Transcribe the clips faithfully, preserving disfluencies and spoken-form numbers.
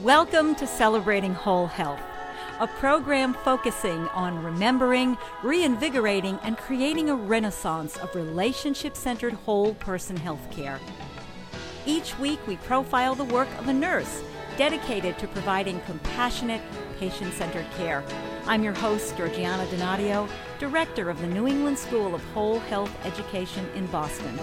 Welcome to Celebrating Whole Health, a program focusing on remembering, reinvigorating, and creating a renaissance of relationship-centered whole person healthcare. Each week we profile the work of a nurse dedicated to providing compassionate, patient-centered care. I'm your host, Georgiana Donadio, Director of the New England School of Whole Health Education in Boston.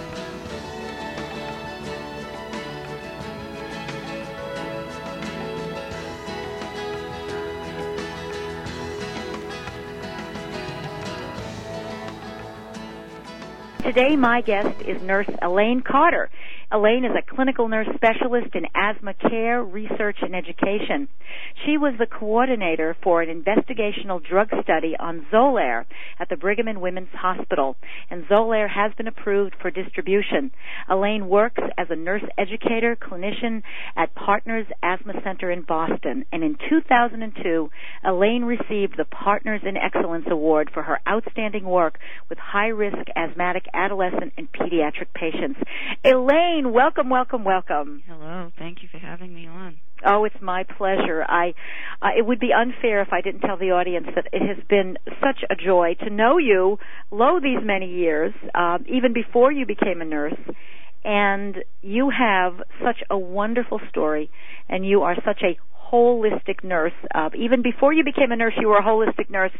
Today, my guest is Nurse Elaine Carter. Elaine is a clinical nurse specialist in asthma care, research, and education. She was the coordinator for an investigational drug study on Xolair at the Brigham and Women's Hospital, and Xolair has been approved for distribution. Elaine works as a nurse educator, clinician at Partners Asthma Center in Boston, and in two thousand two, Elaine received the Partners in Excellence Award for her outstanding work with high-risk asthmatic adolescent and pediatric patients. Elaine, welcome, welcome, welcome. Hello. Thank you for having me on. Oh, it's my pleasure. I, uh, it would be unfair if I didn't tell the audience that it has been such a joy to know you, lo, these many years, uh, even before you became a nurse. And you have such a wonderful story, and you are such a holistic nurse. Uh, even before you became a nurse, you were a holistic nurse.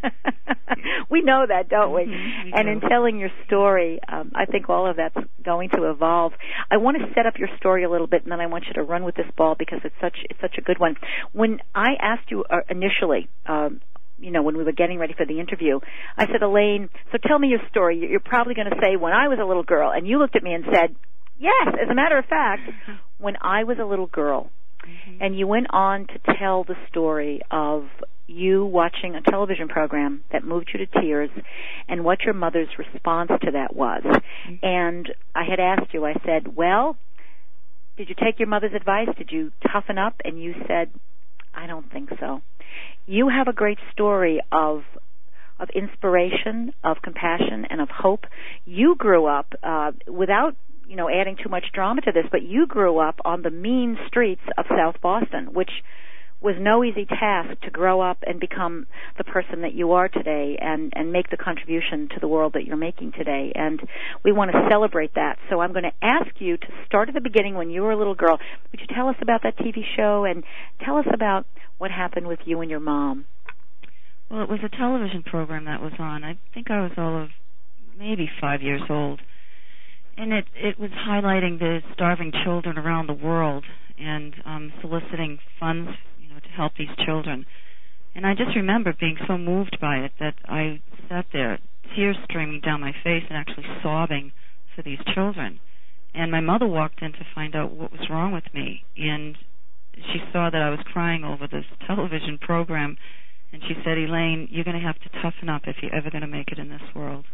We know that, don't we? Mm-hmm, we and do. in telling your story, um, I think all of that's going to evolve. I want to set up your story a little bit, and then I want you to run with this ball because it's such it's such a good one. When I asked you uh, initially, um, you know, when we were getting ready for the interview, I said, Elaine, so tell me your story. You're probably going to say, when I was a little girl, and you looked at me and said, yes, as a matter of fact, when I was a little girl. Mm-hmm. And you went on to tell the story of you watching a television program that moved you to tears and what your mother's response to that was. Mm-hmm. And I had asked you, I said, well, did you take your mother's advice? Did you toughen up? And you said, I don't think so. You have a great story of of inspiration, of compassion, and of hope. You grew up uh, without you know, adding too much drama to this, but you grew up on the mean streets of South Boston, which was no easy task to grow up and become the person that you are today and, and make the contribution to the world that you're making today. And we want to celebrate that. So I'm going to ask you to start at the beginning when you were a little girl. Would you tell us about that T V show and tell us about what happened with you and your mom? Well, it was a television program that was on. I think I was all of maybe five years old. And it, it was highlighting the starving children around the world and um, soliciting funds, you know, to help these children. And I just remember being so moved by it that I sat there, tears streaming down my face and actually sobbing for these children. And my mother walked in to find out what was wrong with me. And she saw that I was crying over this television program. And she said, Elaine, you're going to have to toughen up if you're ever going to make it in this world.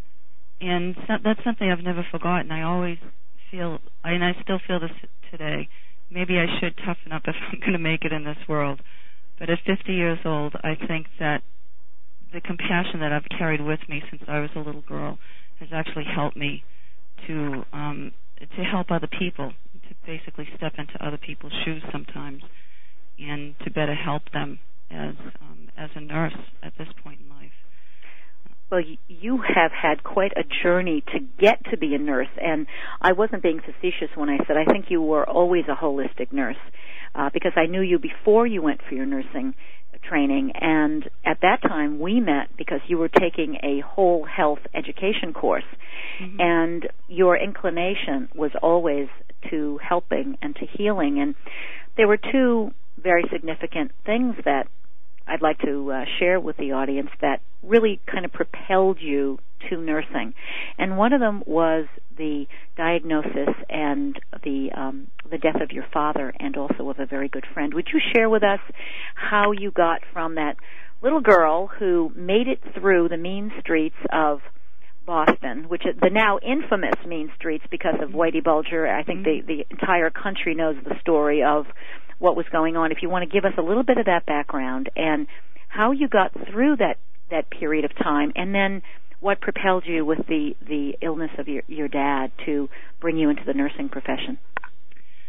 And so that's something I've never forgotten. I always feel, and I still feel this today, maybe I should toughen up if I'm going to make it in this world. But at fifty years old, I think that the compassion that I've carried with me since I was a little girl has actually helped me to um, to help other people, to basically step into other people's shoes sometimes, and to better help them as um, as a nurse at this point in life. Well, you have had quite a journey to get to be a nurse, and I wasn't being facetious when I said I think you were always a holistic nurse, uh, because I knew you before you went for your nursing training, and at that time we met because you were taking a whole health education course, mm-hmm. and your inclination was always to helping and to healing, and there were two very significant things that I'd like to uh, share with the audience that really kind of propelled you to nursing. And one of them was the diagnosis and the um, the death of your father and also of a very good friend. Would you share with us how you got from that little girl who made it through the mean streets of Boston, which is the now infamous mean streets because of Whitey Bulger? I think mm-hmm. the, the entire country knows the story of what was going on. If you want to give us a little bit of that background and how you got through that, that period of time, and then what propelled you with the, the illness of your, your dad to bring you into the nursing profession.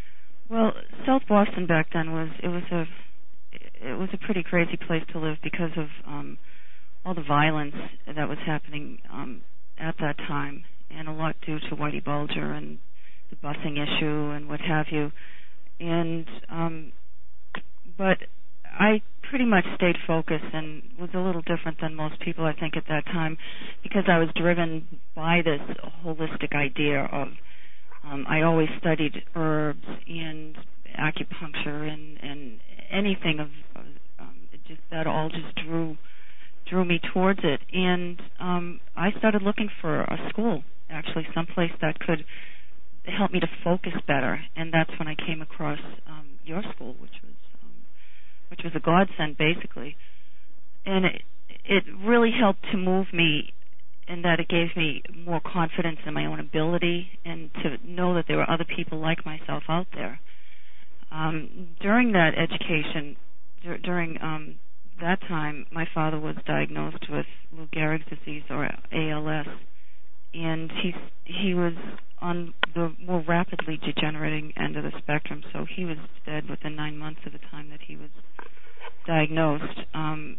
Well, South Boston back then was it was a it was a pretty crazy place to live because of um, all the violence that was happening um, at that time, and a lot due to Whitey Bulger and the busing issue and what have you. And um, but I pretty much stayed focused and was a little different than most people, I think, at that time, because I was driven by this holistic idea of um, I always studied herbs and acupuncture and, and anything of um, it just that all just drew drew me towards it. And um, I started looking for a school, actually, someplace that could help me to focus better, and that's when I came across um, your school, which was which was a godsend, basically. And it, it really helped to move me in that it gave me more confidence in my own ability and to know that there were other people like myself out there. Um, during that education, dur- during um, that time, my father was diagnosed with Lou Gehrig's disease, or A L S, and he, he was on the more rapidly degenerating end of the spectrum, so he was dead within nine months of the time that he was diagnosed. Um,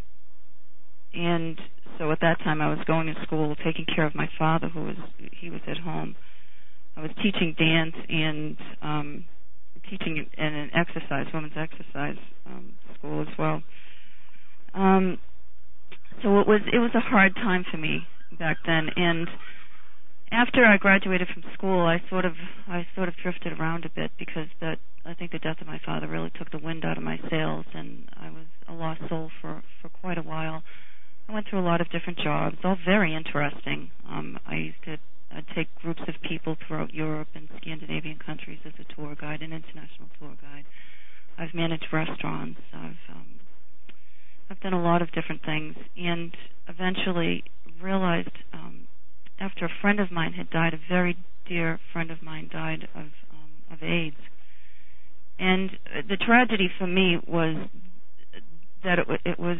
and so at that time I was going to school, taking care of my father, who was, he was at home. I was teaching dance and um, teaching in an exercise, women's exercise um, school as well. Um, so it was, it was a hard time for me back then, and after I graduated from school, I sort of I sort of drifted around a bit because that I think the death of my father really took the wind out of my sails, and I was a lost soul for, for quite a while. I went through a lot of different jobs, all very interesting. Um, I used to I'd take groups of people throughout Europe and Scandinavian countries as a tour guide, an international tour guide. I've managed restaurants. I've um, I've done a lot of different things, and eventually realized. Um, After a friend of mine had died, a very dear friend of mine died of um, of AIDS. And the tragedy for me was that it, it was,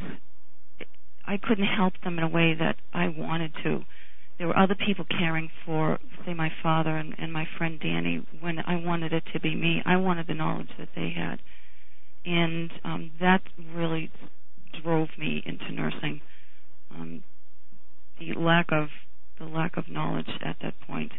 I couldn't help them in a way that I wanted to. There were other people caring for, say, my father and, and my friend Danny when I wanted it to be me. I wanted the knowledge that they had. And um, that really drove me into nursing. Um, the lack of the lack of knowledge at that point.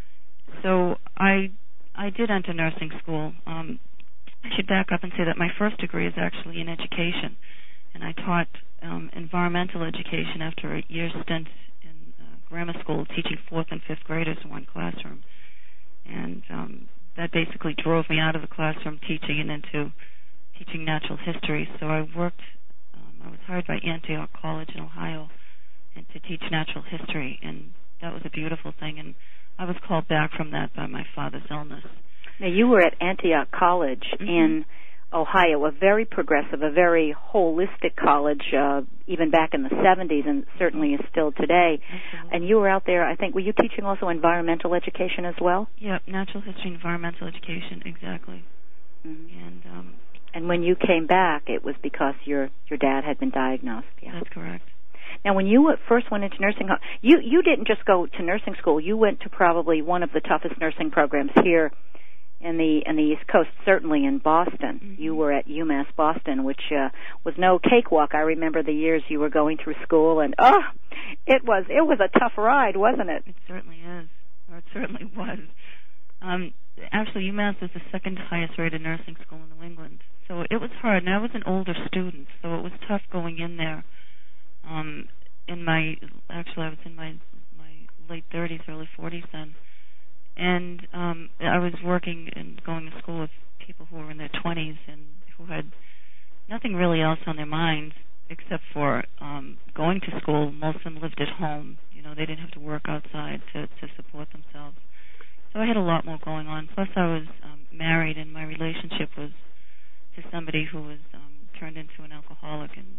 So I I did enter nursing school. Um, I should back up and say that my first degree is actually in education, and I taught um, environmental education after a year stint in uh, grammar school teaching fourth and fifth graders in one classroom. And um, that basically drove me out of the classroom teaching and into teaching natural history. So I worked, um, I was hired by Antioch College in Ohio and to teach natural history, and that was a beautiful thing. And I was called back from that by my father's illness. Now, you were at Antioch College mm-hmm. in Ohio, a very progressive, a very holistic college, uh, even back in the seventies, and certainly is still today. Absolutely. And you were out there, I think, were you teaching also environmental education as well? Yep, natural history, environmental education, exactly. Mm-hmm. And um, and when you came back, it was because your your dad had been diagnosed. Yeah. That's correct. Now, when you first went into nursing, you you didn't just go to nursing school. You went to probably one of the toughest nursing programs here in the in the East Coast, certainly in Boston. Mm-hmm. You were at UMass Boston, which uh, was no cakewalk. I remember the years you were going through school, and oh, it was it was a tough ride, wasn't it? It certainly is, or it certainly was. Um, actually, UMass is the second highest rated nursing school in New England, so it was hard. And I was an older student, so it was tough going in there. Um, in my actually, I was in my my late thirties, early forties then, and um, I was working and going to school with people who were in their twenties and who had nothing really else on their minds except for um, going to school. Most of them lived at home. You know, they didn't have to work outside to to support themselves. So I had a lot more going on. Plus, I was um, married, and my relationship was to somebody who was um, turned into an alcoholic and.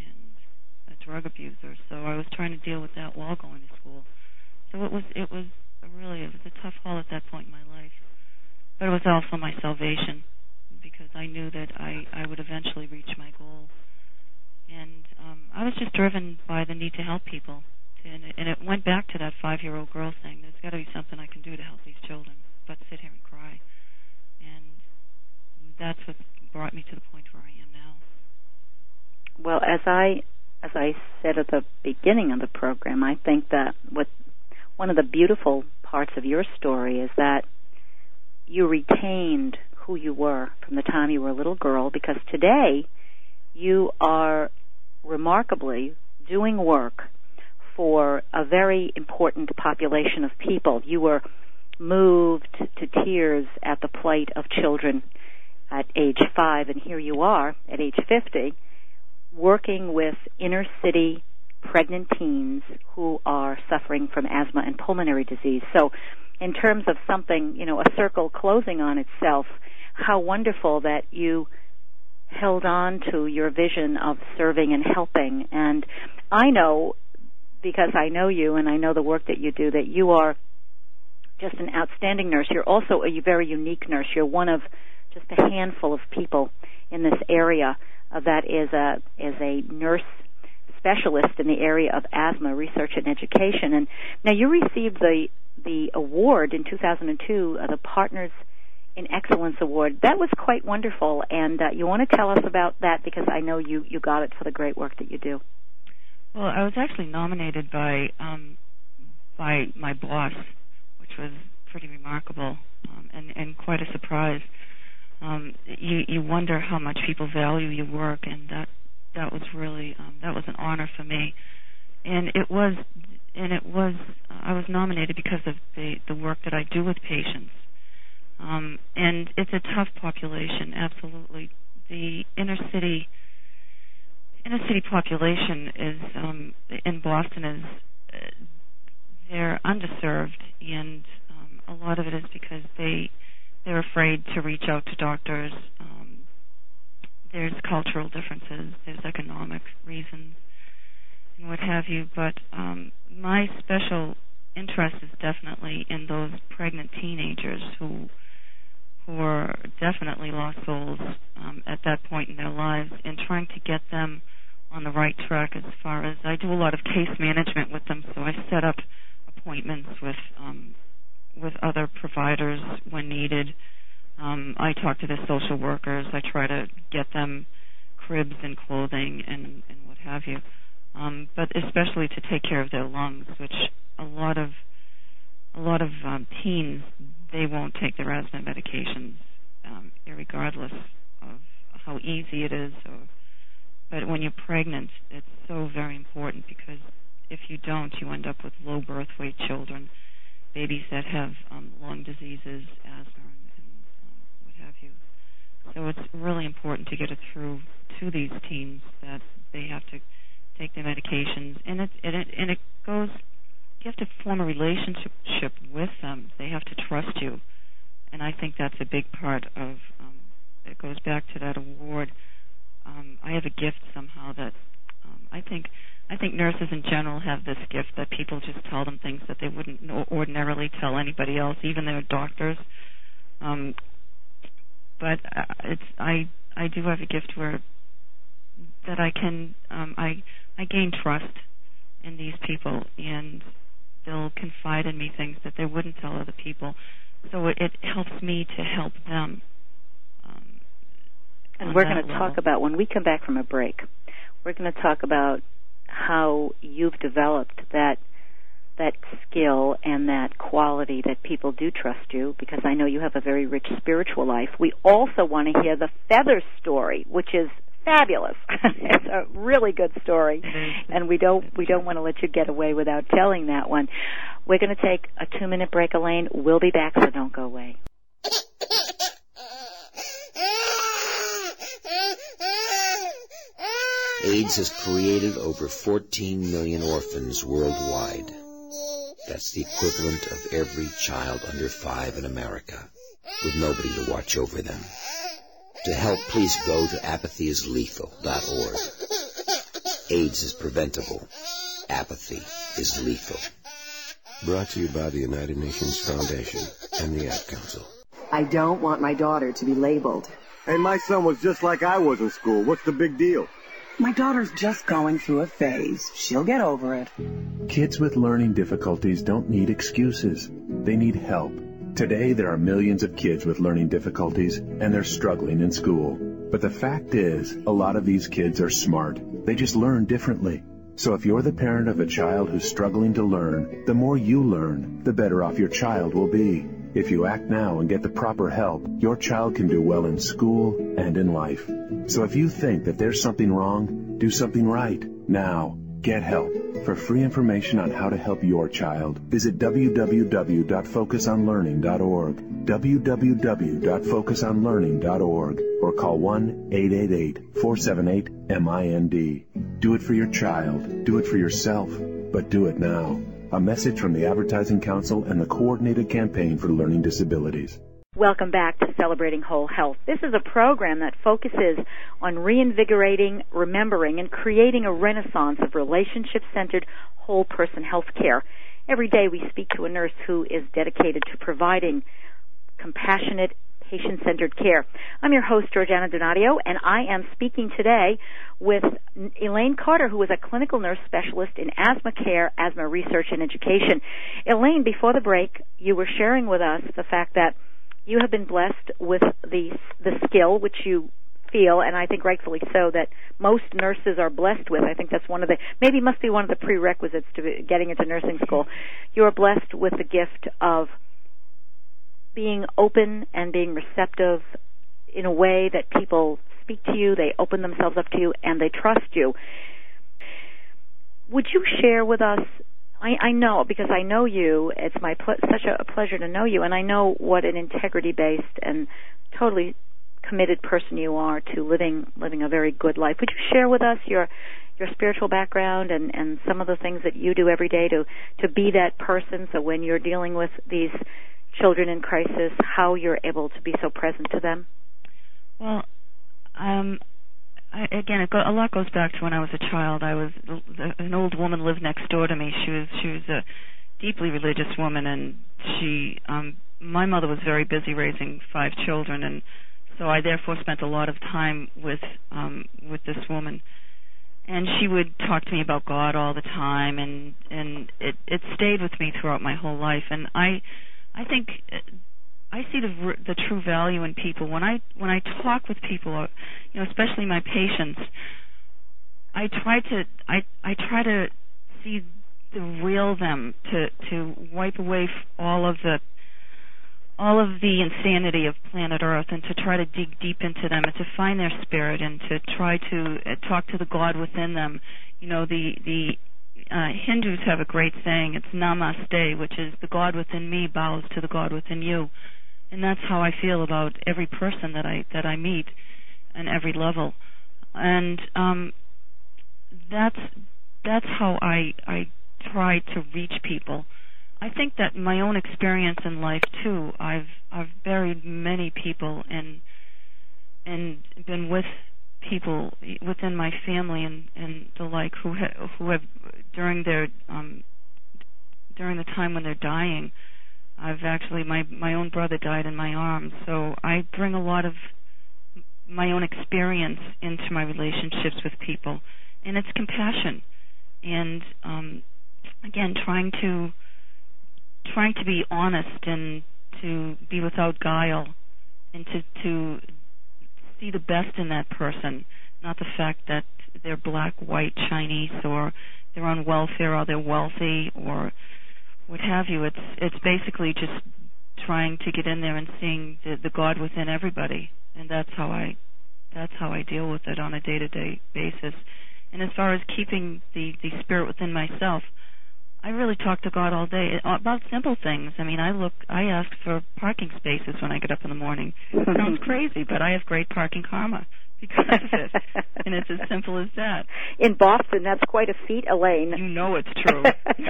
a drug abuser, so I was trying to deal with that while going to school. So it was it was a really it was a tough haul at that point in my life, but it was also my salvation because I knew that I, I would eventually reach my goal, and um, I was just driven by the need to help people, and it, and it went back to that five-year-old girl saying, "There's got to be something I can do to help these children, but sit here and cry." And that's what brought me to the point where I am now. Well, as I as I said at the beginning of the program, I think that what one of the beautiful parts of your story is that you retained who you were from the time you were a little girl, because today you are remarkably doing work for a very important population of people. You were moved to tears at the plight of children at age five, and here you are at age fifty, working with inner city pregnant teens who are suffering from asthma and pulmonary disease. So in terms of something, you know, a circle closing on itself, how wonderful that you held on to your vision of serving and helping. And I know, because I know you and I know the work that you do, that you are just an outstanding nurse. You're also a very unique nurse. You're one of just a handful of people in this area uh, that is a is a nurse specialist in the area of asthma research and education. And now you received the the award in two thousand two, uh, the Partners in Excellence Award. That was quite wonderful, and uh, you want to tell us about that, because I know you, you got it for the great work that you do. Well, I was actually nominated by um, by my boss, which was pretty remarkable um, and, and quite a surprise. Um, you, you wonder how much people value your work, and that that was really um, that was an honor for me. And it was and it was I was nominated because of the the work that I do with patients. Um, and it's a tough population, absolutely. The inner city inner city population is um, in Boston is uh, they're underserved, and um, a lot of it is because they they're afraid to reach out to doctors. Um, there's cultural differences, there's economic reasons, and what have you. But um, my special interest is definitely in those pregnant teenagers who who are definitely lost souls um, at that point in their lives, and trying to get them on the right track as far as I do a lot of case management with them. So I set up appointments with um, with other providers when needed. Um, I talk to the social workers. I try to get them cribs and clothing and, and what have you. Um, but especially to take care of their lungs, which a lot of a lot of um, teens, they won't take their asthma medications, um, regardless of how easy it is. Or, but when you're pregnant, it's so very important, because if you don't, you end up with low birth weight children, babies that have um, lung diseases, asthma, and, and um, what have you. So it's really important to get it through to these teens that they have to take their medications, and it and it, and it goes. You have to form a relationship with them. They have to trust you, and I think that's a big part of. Um, it goes back to that award. Um, I have a gift somehow that um, I think. I think nurses in general have this gift that people just tell them things that they wouldn't ordinarily tell anybody else, even their doctors. Um, but it's I I do have a gift where that I can um, I I gain trust in these people, and they'll confide in me things that they wouldn't tell other people. So it, it helps me to help them. Um, and we're going to talk about, when we come back from a break, we're going to talk about how you've developed that that skill and that quality that people do trust you, because I know you have a very rich spiritual life. We also want to hear the feather story, which is fabulous. It's a really good story, and we don't we don't want to let you get away without telling that one. We're going to take a two-minute break, Elaine. We'll be back, so don't go away. AIDS has created over fourteen million orphans worldwide. That's the equivalent of every child under five in America, with nobody to watch over them. To help, please go to apathy is lethal dot org. AIDS is preventable. Apathy is lethal. Brought to you by the United Nations Foundation and the Ad Council. I don't want my daughter to be labeled. Hey, my son was just like I was in school. What's the big deal? My daughter's just going through a phase. She'll get over it. Kids with learning difficulties don't need excuses. They need help. Today, there are millions of kids with learning difficulties, and they're struggling in school. But the fact is, a lot of these kids are smart. They just learn differently. So if you're the parent of a child who's struggling to learn, the more you learn, the better off your child will be. If you act now and get the proper help, your child can do well in school and in life. So if you think that there's something wrong, do something right. Now, get help. For free information on how to help your child, visit w w w dot focus on learning dot org, w w w dot focus on learning dot org, or call one eight eight eight, four seven eight, M I N D. Do it for your child. Do it for yourself. But do it now. A message from the Advertising Council and the Coordinated Campaign for Learning Disabilities. Welcome back to Celebrating Whole Health. This is a program that focuses on reinvigorating, remembering, and creating a renaissance of relationship-centered whole person health care. Every day we speak to a nurse who is dedicated to providing compassionate, patient-centered care. I'm your host, Georgiana Donadio, and I am speaking today with Elaine Carter, who is a clinical nurse specialist in asthma care, asthma research, and education. Elaine, before the break, you were sharing with us the fact that you have been blessed with the the skill, which you feel, and I think rightfully so, that most nurses are blessed with. I think that's one of the, maybe must be one of the prerequisites to getting into nursing school. You are blessed with the gift of being open and being receptive in a way that people speak to you, they open themselves up to you, and they trust you. Would you share with us, I, I know, because I know you, it's my ple- such a, a pleasure to know you, and I know what an integrity-based and totally committed person you are to living living a very good life. Would you share with us your your spiritual background and, and some of the things that you do every day to, to be that person, so when you're dealing with these children in crisis, how you're able to be so present to them? Well, um, I, again, it go, a lot goes back to when I was a child. I was an old woman lived next door to me. She was she was a deeply religious woman, and she um, my mother was very busy raising five children, and so I therefore spent a lot of time with um, with this woman. And she would talk to me about God all the time, and and it it stayed with me throughout my whole life. And I I think I see the the true value in people when I when I talk with people, you know, especially my patients. I try to I I try to see the real them, to to wipe away all of the all of the insanity of planet Earth, and to try to dig deep into them and to find their spirit, and to try to uh, talk to the God within them. You know, the the uh, Hindus have a great saying. It's Namaste, which is the God within me bows to the God within you, and that's how I feel about every person that I that I meet, on every level, and um, that's that's how I I try to reach people. I think that my own experience in life too, I've I've buried many people and and been with people within my family and, and the like who ha- who have during their um, during the time when they're dying. I've actually my my own brother died in my arms, so I bring a lot of my own experience into my relationships with people, and it's compassion, and um, again trying to. trying to be honest and to be without guile and to to see the best in that person, not the fact that they're black, white, Chinese, or they're on welfare, or they're wealthy, or what have you. It's it's basically just trying to get in there and seeing the, the God within everybody, and that's how I that's how I deal with it on a day-to-day basis. And as far as keeping the, the spirit within myself, I really talk to God all day about simple things. I mean, I look, I ask for parking spaces when I get up in the morning. It sounds crazy, but I have great parking karma because of it, and it's as simple as that. In Boston, that's quite a feat, Elaine. You know it's true.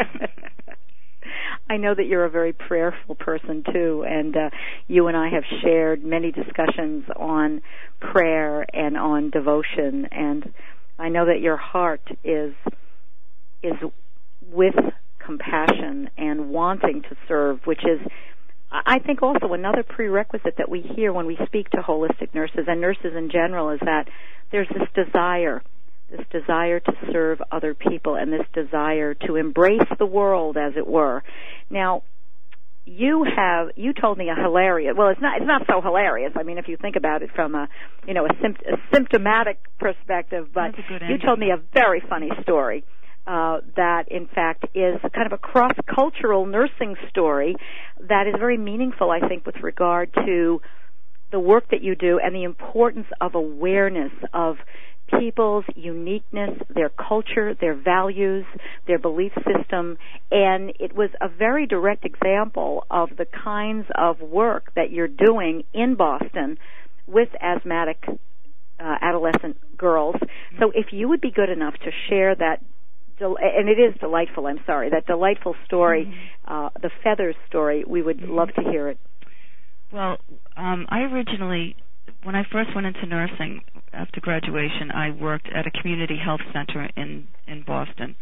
I know that you're a very prayerful person, too, and uh, you and I have shared many discussions on prayer and on devotion, and I know that your heart is is with compassion and wanting to serve, which is, I think, also another prerequisite that we hear when we speak to holistic nurses and nurses in general, is that there's this desire, this desire to serve other people and this desire to embrace the world, as it were. Now, you have you told me a hilarious. Well, it's not it's not so hilarious. I mean, if you think about it from a you know a, sympt- a symptomatic perspective, but you told me a very funny story. Uh, that, in fact, is kind of a cross-cultural nursing story that is very meaningful, I think, with regard to the work that you do and the importance of awareness of people's uniqueness, their culture, their values, their belief system. And it was a very direct example of the kinds of work that you're doing in Boston with asthmatic uh, adolescent girls. So if you would be good enough to share that, and it is delightful, I'm sorry, that delightful story, mm-hmm. uh, the Feathers story, we would mm-hmm. love to hear it. Well, um, I originally, when I first went into nursing after graduation, I worked at a community health center in, in Boston.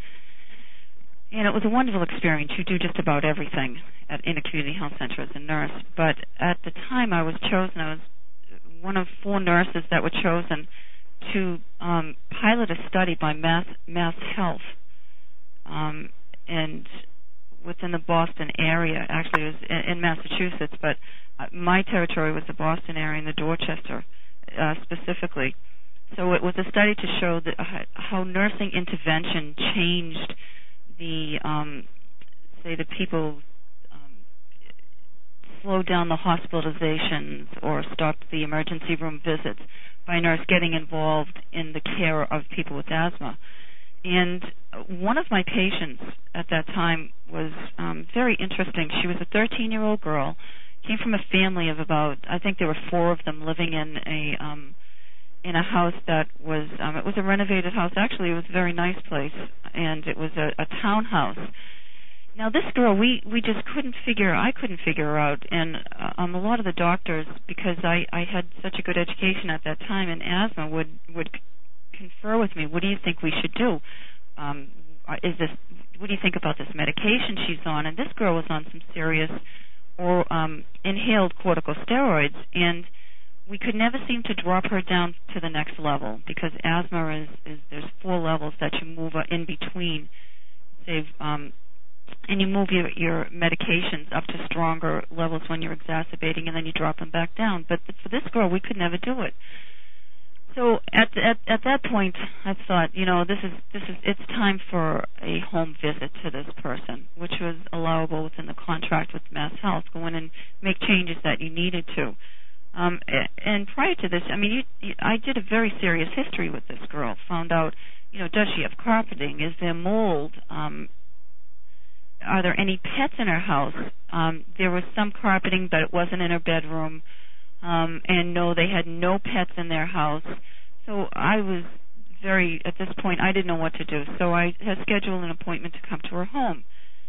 And it was a wonderful experience. You do just about everything at, in a community health center as a nurse. But at the time I was chosen, I was one of four nurses that were chosen to um, pilot a study by Mass, Mass Health. Um, and within the Boston area, actually it was in, in Massachusetts, but uh, my territory was the Boston area and the Dorchester uh, specifically. So it was a study to show that, uh, how nursing intervention changed the, um, say, the people, um, slowed down the hospitalizations or stopped the emergency room visits by a nurse getting involved in the care of people with asthma. And one of my patients at that time was um, very interesting. She was a thirteen-year-old girl, came from a family of about, I think there were four of them living in a um, in a house that was, um, it was a renovated house. Actually, it was a very nice place, and it was a, a townhouse. Now, this girl, we, we just couldn't figure, I couldn't figure her out, and um, a lot of the doctors, because I, I had such a good education at that time in asthma, would, would confer with me, what do you think we should do? Um, is this, what do you think about this medication she's on? And this girl was on some serious or um, inhaled corticosteroids, and we could never seem to drop her down to the next level, because asthma is, is there's four levels that you move in between, say, um, and you move your, your medications up to stronger levels when you're exacerbating, and then you drop them back down. But for this girl, we could never do it. So at at at that point, I thought, you know, this is this is it's time for a home visit to this person, which was allowable within the contract with Mass Health. Go in and make changes that you needed to. Um, and prior to this, I mean, you, you, I did a very serious history with this girl. Found out, you know, does she have carpeting? Is there mold? Um, are there any pets in her house? Um, there was some carpeting, but it wasn't in her bedroom. Um, and no, they had no pets in their house. So I was very, at this point, I didn't know what to do. So I had scheduled an appointment to come to her home.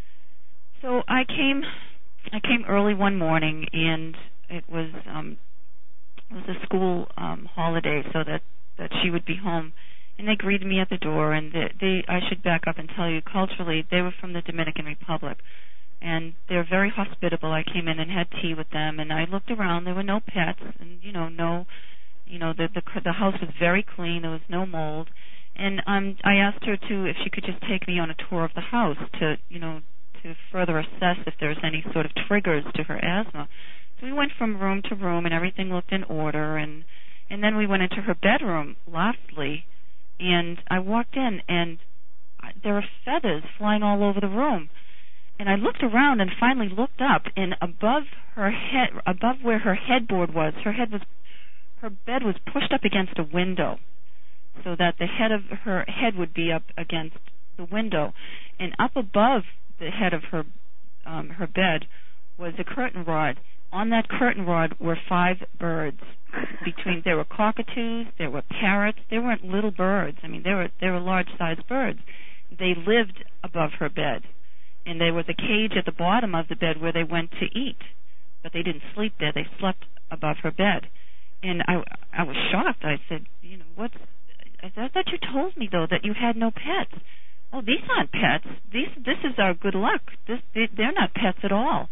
So I came, I came early one morning, and it was um, it was a school um, holiday, so that, that she would be home. And they greeted me at the door, and they, they, I should back up and tell you, culturally, they were from the Dominican Republic. And they're very hospitable. I came in and had tea with them, and I looked around. There were no pets, and you know, no, you know, the the, the house was very clean. There was no mold, and um, I asked her to if she could just take me on a tour of the house to, you know, to further assess if there's any sort of triggers to her asthma. So we went from room to room, and everything looked in order, and and then we went into her bedroom, lastly, and I walked in, and there were feathers flying all over the room. And I looked around and finally looked up, and above her head, above where her headboard was, her head was, her bed was pushed up against a window, so that the head of her head would be up against the window, and up above the head of her, um, her bed was a curtain rod. On that curtain rod were five birds. Between there were cockatoos, there were parrots. They weren't little birds. I mean, they were they were large-sized birds. They lived above her bed. And there was a cage at the bottom of the bed where they went to eat, but they didn't sleep there. They slept above her bed, and I, I was shocked. I said, you know, what's? I thought you told me though that you had no pets. Oh, these aren't pets. These, this is our good luck. This, they, they're not pets at all.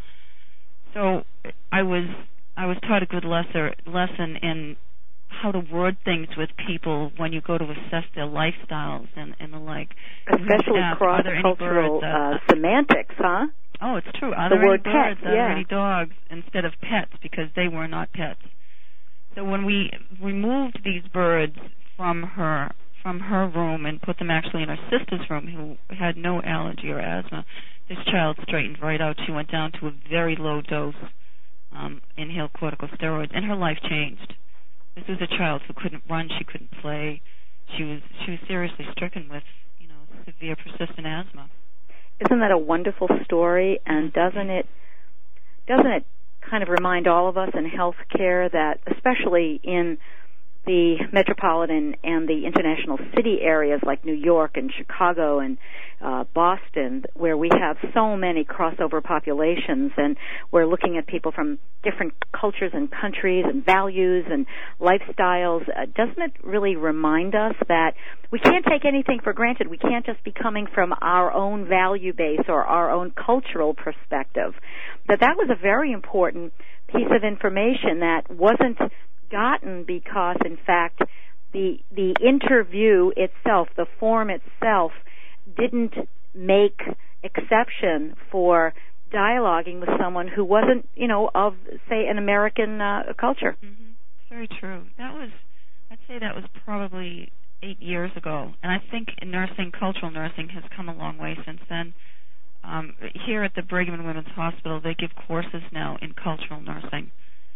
So I was, I was taught a good lesser, lesson in how to word things with people when you go to assess their lifestyles and, and the like. Especially ask, cross-cultural uh, uh, semantics, huh? Oh, it's true. Are the there word any birds? pets, Are yeah. there any dogs instead of pets? Because they were not pets. So when we removed these birds from her from her room and put them actually in her sister's room, who had no allergy or asthma, this child straightened right out. She went down to a very low dose um, inhaled corticosteroids, and her life changed. This was a child who couldn't run, she couldn't play. She was she was seriously stricken with, you know, severe persistent asthma. Isn't that a wonderful story? And doesn't it doesn't it kind of remind all of us in healthcare that, especially in the metropolitan and the international city areas like New York and Chicago and uh, Boston, where we have so many crossover populations, and we're looking at people from different cultures and countries and values and lifestyles, uh, doesn't it really remind us that we can't take anything for granted? We can't just be coming from our own value base or our own cultural perspective. That that was a very important piece of information that wasn't gotten because, in fact, the the interview itself, the form itself, didn't make exception for dialoguing with someone who wasn't, you know, of, say, an American uh, culture. Mm-hmm. Very true. That was, I'd say that was probably eight years ago, and I think nursing, cultural nursing, has come a long way since then. Um, here at the Brigham and Women's Hospital, they give courses now in cultural nursing.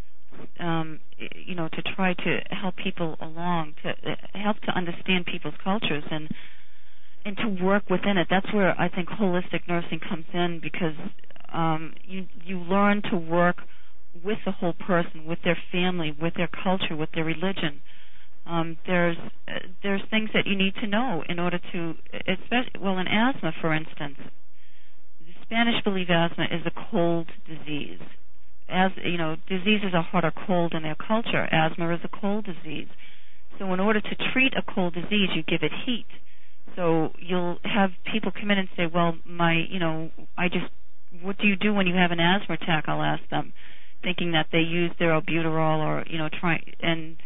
Um, you know, to try to help people along, to uh, help to understand people's cultures and and to work within it. That's where I think holistic nursing comes in, because um, you you learn to work with the whole person, with their family, with their culture, with their religion. Um, there's uh, there's things that you need to know in order to, especially, well, in asthma, for instance, the Spanish believe asthma is a cold disease. As you know, diseases are hot or cold in their culture. Asthma is a cold disease. So in order to treat a cold disease, you give it heat. So you'll have people come in and say, well, my, you know, I just, what do you do when you have an asthma attack? I'll ask them, thinking that they use their albuterol or, you know, try and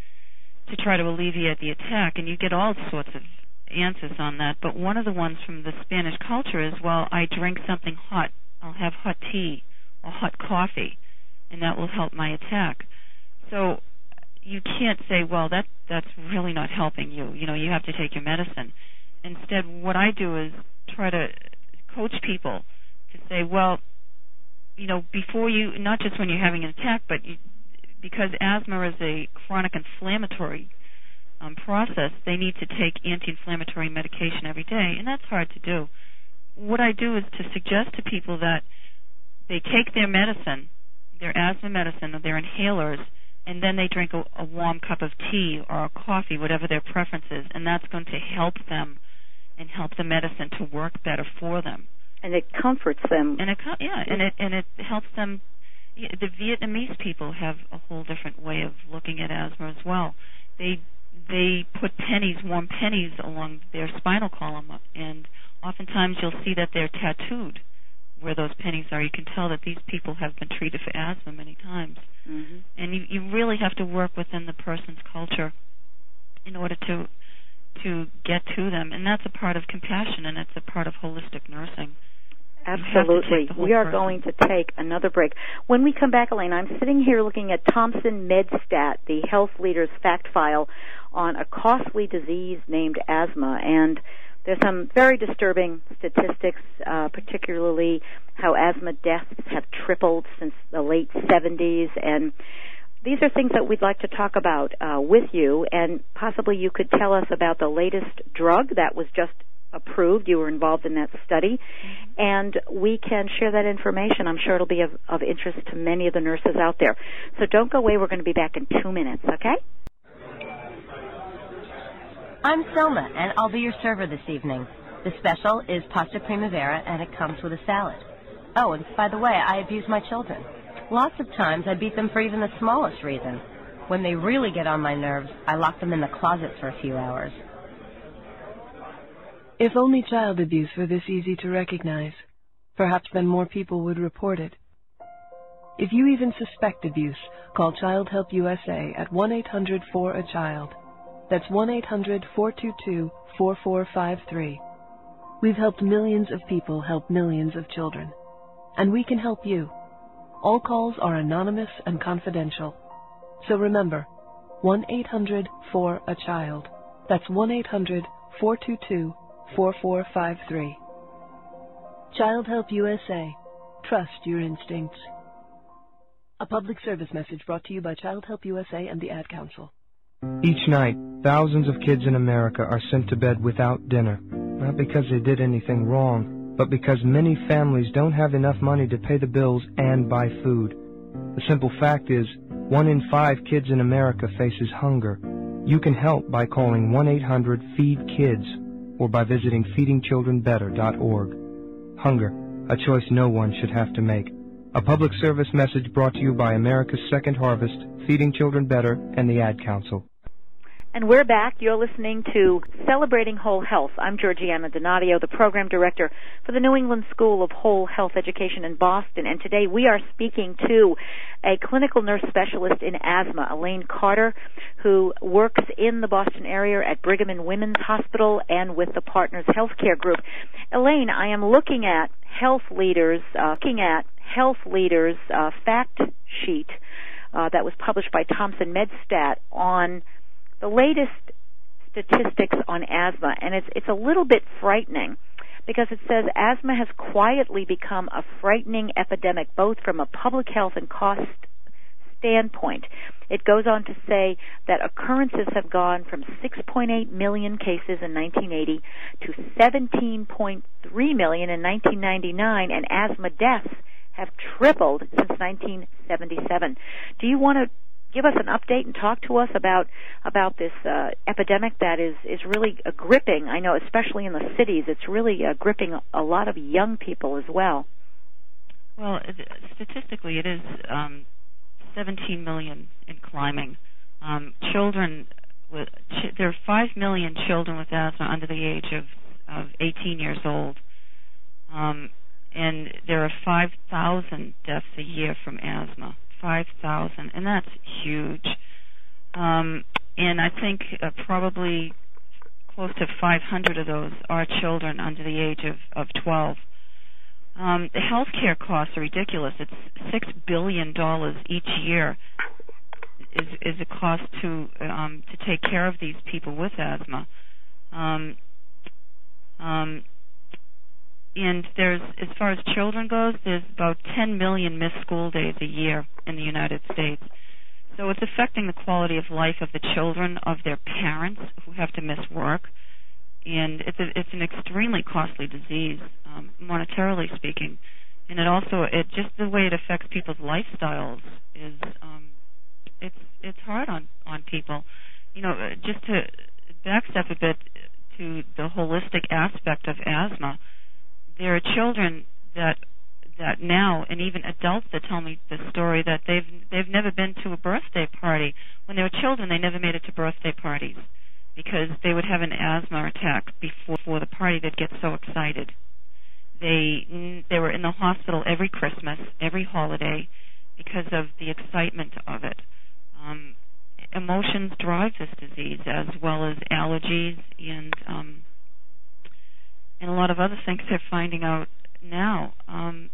to try to alleviate the attack. And you get all sorts of answers on that. But one of the ones from the Spanish culture is, well, I drink something hot. I'll have hot tea or hot coffee, and that will help my attack. So you can't say, well, that that's really not helping you. You know, you have to take your medicine. Instead, what I do is try to coach people to say, well, you know, before you, not just when you're having an attack, but you, because asthma is a chronic inflammatory um, process, they need to take anti-inflammatory medication every day, and that's hard to do. What I do is to suggest to people that they take their medicine, their asthma medicine, or their inhalers, and then they drink a, a warm cup of tea or a coffee, whatever their preference is, and that's going to help them and help the medicine to work better for them. And it comforts them. And it, yeah, and it and it helps them. The Vietnamese people have a whole different way of looking at asthma as well. They they put pennies, warm pennies, along their spinal column, and oftentimes you'll see that they're tattooed where those pennies are. You can tell that these people have been treated for asthma many times. Mm-hmm. And you, you really have to work within the person's culture in order to to get to them. And that's a part of compassion, and it's a part of holistic nursing. Absolutely. We are person. going to take another break. When we come back, Elaine, I'm sitting here looking at Thomson MedStat, the health leader's fact file on a costly disease named asthma. And there's some very disturbing statistics, uh, particularly how asthma deaths have tripled since the late seventies. And these are things that we'd like to talk about uh, with you, and possibly you could tell us about the latest drug that was just approved. You were involved in that study, and we can share that information. I'm sure it'll be of, of interest to many of the nurses out there. So don't go away. We're going to be back in two minutes, okay? I'm Selma, and I'll be your server this evening. The special is pasta primavera, and it comes with a salad. Oh, and by the way, I abuse my children. Lots of times I beat them for even the smallest reason. When they really get on my nerves, I lock them in the closet for a few hours. If only child abuse were this easy to recognize, perhaps then more people would report it. If you even suspect abuse, call Child Help U S A at one eight hundred four A child. That's one eight hundred four two two four four five three. We've helped millions of people help millions of children. and we can help you. All calls are anonymous and confidential. So remember, one eight hundred four a child. That's one eight hundred four two two four four five three. Child Help U S A. Trust your instincts. A public service message brought to you by Child Help U S A and the Ad Council. Each night, thousands of kids in America are sent to bed without dinner, not because they did anything wrong, but because many families don't have enough money to pay the bills and buy food. The simple fact is, one in five kids in America faces hunger. You can help by calling one eight hundred feed kids or by visiting feeding children better dot org. Hunger, a choice no one should have to make. A public service message brought to you by America's Second Harvest, Feeding Children Better, and the Ad Council. And we're back. You're listening to Celebrating Whole Health. I'm Georgiana Donadio, the program director for the New England School of Whole Health Education in Boston. And today we are speaking to a clinical nurse specialist in asthma, Elaine Carter, who works in the Boston area at Brigham and Women's Hospital and with the Partners Healthcare Group. Elaine, I am looking at Health Leaders, uh, looking at Health Leaders uh, fact sheet uh, that was published by Thomson MedStat on the latest statistics on asthma, and it's it's a little bit frightening because it says asthma has quietly become a frightening epidemic, both from a public health and cost standpoint. It goes on to say that occurrences have gone from six point eight million cases in nineteen eighty to seventeen point three million in nineteen ninety-nine, and asthma deaths have tripled since nineteen seventy-seven. Do you want to give us an update and talk to us about about this uh, epidemic that is, is really uh, gripping, I know, especially in the cities, it's really uh, gripping a lot of young people as well? Well, it, statistically, it is um, seventeen million and climbing. Um, children, with, ch- there are five million children with asthma under the age of, of eighteen years old. Um, and there are five thousand deaths a year from asthma. five thousand, and that's huge. Um, and I think uh, probably close to five hundred of those are children under the age of, of twelve. Um, the health care costs are ridiculous. It's six billion dollars each year is, is a cost to um, to take care of these people with asthma. Um, um, And there's, as far as children goes, there's about ten million missed school days a year in the United States. So it's affecting the quality of life of the children, of their parents who have to miss work. And it's a, it's an extremely costly disease, um, monetarily speaking. And it also, it just the way it affects people's lifestyles is, um, it's it's hard on, on people. You know, just to backstep a bit to the holistic aspect of asthma, there are children that that now, and even adults that tell me the story that they've they've never been to a birthday party. When they were children, they never made it to birthday parties because they would have an asthma attack before, before the party. They'd get so excited. They they were in the hospital every Christmas, every holiday, because of the excitement of it. Um, emotions drive this disease, as well as allergies and um, and a lot of other things they're finding out now. Um,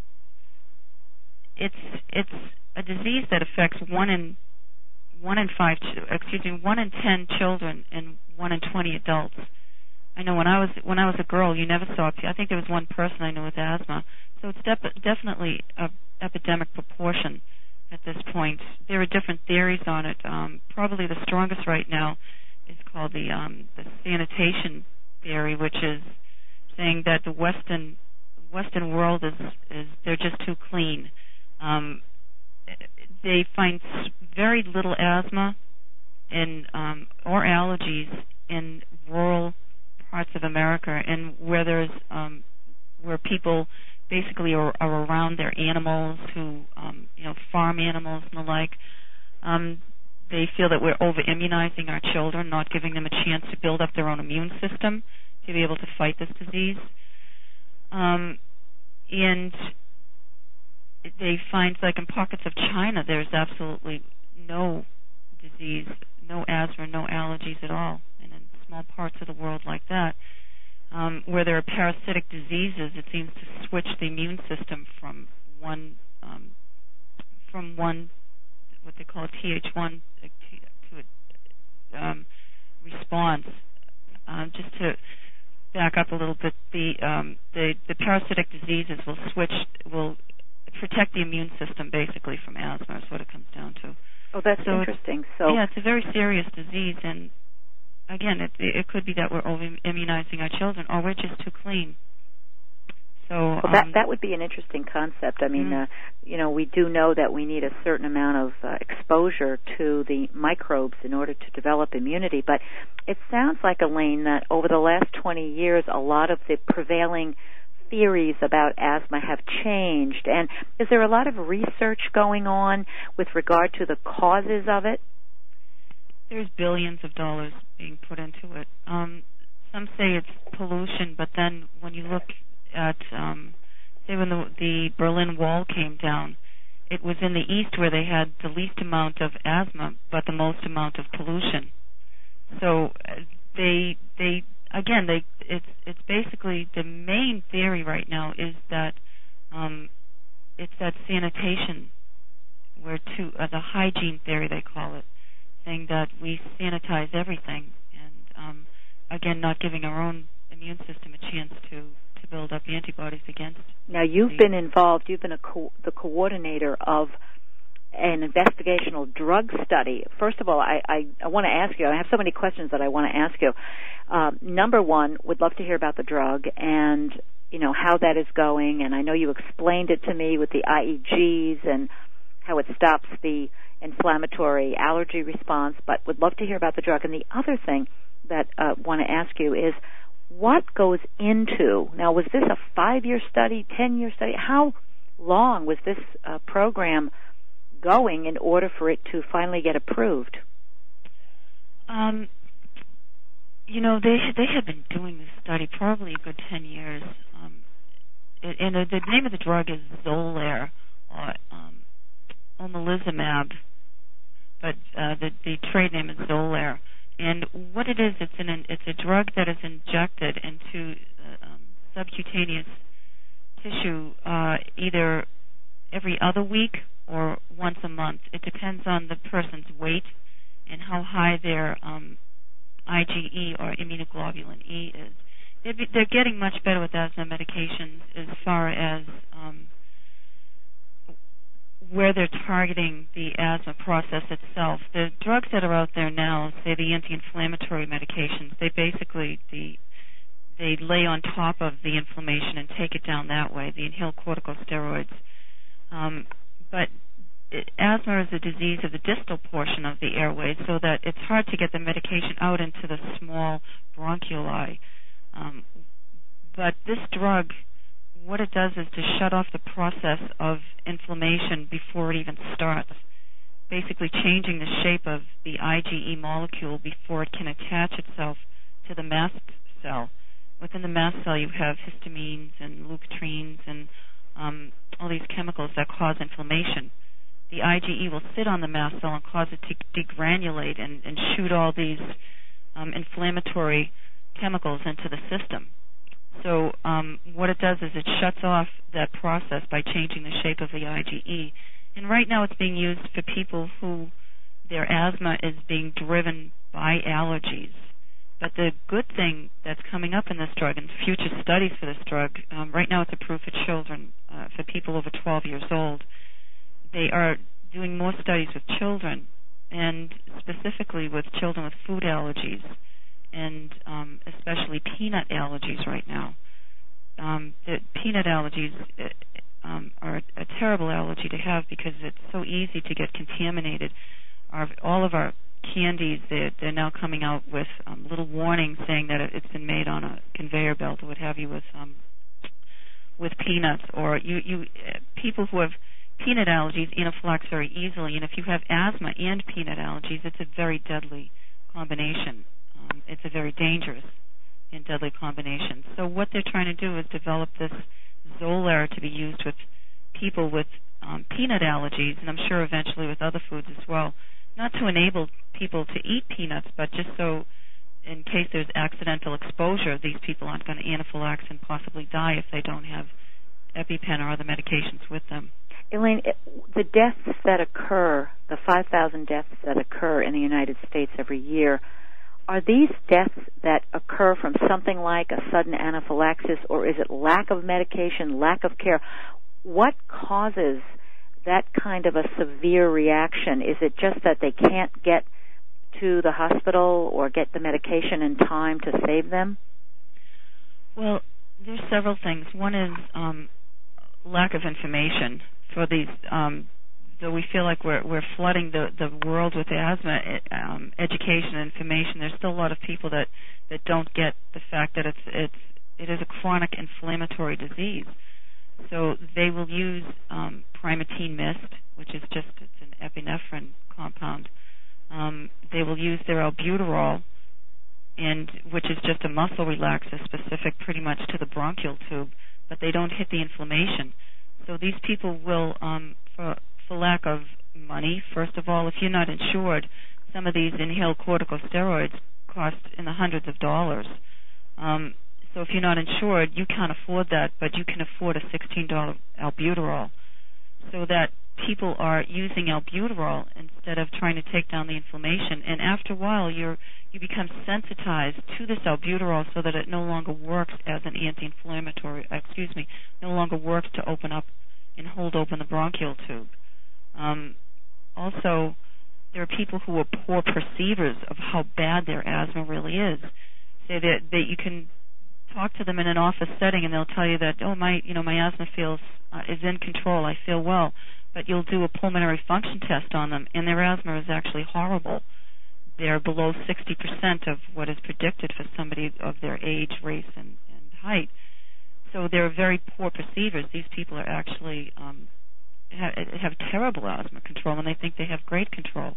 it's it's a disease that affects one in one in five, excuse me, one in ten children and one in twenty adults. I know when I was when I was a girl, you never saw. I think there was one person I knew with asthma. So it's de- definitely a epidemic proportion at this point. There are different theories on it. Um, probably the strongest right now is called the um, the sanitation theory, which is saying that the Western Western world is is they're just too clean. Um, they find very little asthma in um, or allergies in rural parts of America, and where there's um, where people basically are, are around their animals, who um, you know farm animals and the like. Um, they feel that we're over-immunizing our children, not giving them a chance to build up their own immune system to be able to fight this disease. Um, and they find, like in pockets of China, there's absolutely no disease, no asthma, no allergies at all, and in small parts of the world like that. Um, where there are parasitic diseases, it seems to switch the immune system from one um, from one what they call a T H one to a um, response. Uh, just to back up a little bit, the, um, the the parasitic diseases will switch will protect the immune system basically from asthma. Is what it comes down to. Oh, that's so interesting. So yeah, it's a very serious disease, and again, it, it could be that we're over-immunizing our children, or we're just too clean. So well, um, that that would be an interesting concept. I mean, mm-hmm. uh, you know, we do know that we need a certain amount of uh, exposure to the microbes in order to develop immunity. But it sounds like, Elaine, that over the last twenty years, a lot of the prevailing theories about asthma have changed. And is there a lot of research going on with regard to the causes of it? There's billions of dollars being put into it. Um, some say it's pollution, but then when you look at, um, say, when the, the Berlin Wall came down, it was in the East where they had the least amount of asthma, but the most amount of pollution. So uh, they, they again, they, it's, it's basically the main theory right now is that um, it's that sanitation, where to uh, the hygiene theory they call it, saying that we sanitize everything, and um, again, not giving our own immune system a chance to, to build up antibodies against. Now, you've the, been involved, you've been a co- the coordinator of an investigational drug study. First of all, I, I, I want to ask you, I have so many questions that I want to ask you. Um, number one, would love to hear about the drug and, you know, how that is going, and I know you explained it to me with the I E Gs and how it stops the inflammatory allergy response, but would love to hear about the drug. And the other thing that I uh, want to ask you is, what goes into, now was this a five-year study, ten-year study? How long was this uh, program going in order for it to finally get approved? Um, you know, they they had been doing this study probably a good ten years. Um, it, and the, the name of the drug is Xolair, or um, omalizumab, but uh, the, the trade name is Xolair. And what it is, it's, an, it's a drug that is injected into uh, um, subcutaneous tissue uh, either every other week or once a month. It depends on the person's weight and how high their um, I G E or immunoglobulin E is. They're, be, they're getting much better with asthma medications as far as um, where they're targeting the asthma process itself. The drugs that are out there now, say the anti-inflammatory medications, they basically the, they lay on top of the inflammation and take it down that way, the inhaled corticosteroids. Um, but it, asthma is a disease of the distal portion of the airway, so that it's hard to get the medication out into the small bronchioli. Um, but this drug, what it does is to shut off the process of inflammation before it even starts, basically changing the shape of the I G E molecule before it can attach itself to the mast cell. Within the mast cell, you have histamines and leukotrienes and um, all these chemicals that cause inflammation. The I G E will sit on the mast cell and cause it to degranulate and, and shoot all these um, inflammatory chemicals into the system. So um, what it does is it shuts off that process by changing the shape of the I G E. And right now it's being used for people who their asthma is being driven by allergies. But the good thing that's coming up in this drug and future studies for this drug, um, right now it's approved for children, uh, for people over twelve years old. They are doing more studies with children, and specifically with children with food allergies, and um, especially peanut allergies right now. Um, the peanut allergies uh, um, are a terrible allergy to have because it's so easy to get contaminated. Our, all of our candies, they're, they're now coming out with um, little warnings saying that it's been made on a conveyor belt or what have you with um, with peanuts. Or you, you uh, people who have peanut allergies anaphylaxis very easily, and if you have asthma and peanut allergies, it's a very deadly combination. Um, it's a very dangerous and deadly combination. So what they're trying to do is develop this Xolair to be used with people with um, peanut allergies, and I'm sure eventually with other foods as well, not to enable people to eat peanuts, but just so in case there's accidental exposure, these people aren't going to anaphylax and possibly die if they don't have EpiPen or other medications with them. Elaine, the deaths that occur, the five thousand deaths that occur in the United States every year, are these deaths that occur from something like a sudden anaphylaxis, or is it lack of medication, lack of care? What causes that kind of a severe reaction? Is it just that they can't get to the hospital or get the medication in time to save them? Well, there's several things. One is um, lack of information for these. Um, though we feel like we're we're flooding the, the world with asthma um, education and information, there's still a lot of people that, that don't get the fact that it's it's it is a chronic inflammatory disease. So they will use um, Primatene Mist, which is just it's an epinephrine compound. Um, they will use their albuterol, and which is just a muscle relaxer specific pretty much to the bronchial tube, but they don't hit the inflammation. So these people will, um, for, for lack of money, first of all, if you're not insured, some of these inhaled corticosteroids cost in the hundreds of dollars. Um, so if you're not insured, you can't afford that, but you can afford a sixteen dollars albuterol. So that people are using albuterol instead of trying to take down the inflammation, and after a while you're you become sensitized to this albuterol so that it no longer works as an anti-inflammatory, excuse me, no longer works to open up and hold open the bronchial tube. Um, also, there are people who are poor perceivers of how bad their asthma really is. Say that, that you can talk to them in an office setting and they'll tell you that, oh, my, you know, my asthma feels uh, is in control, I feel well. But you'll do a pulmonary function test on them, and their asthma is actually horrible. They're below sixty percent of what is predicted for somebody of their age, race, and, and height. So they're very poor perceivers. These people are actually um, have, have terrible asthma control, and they think they have great control.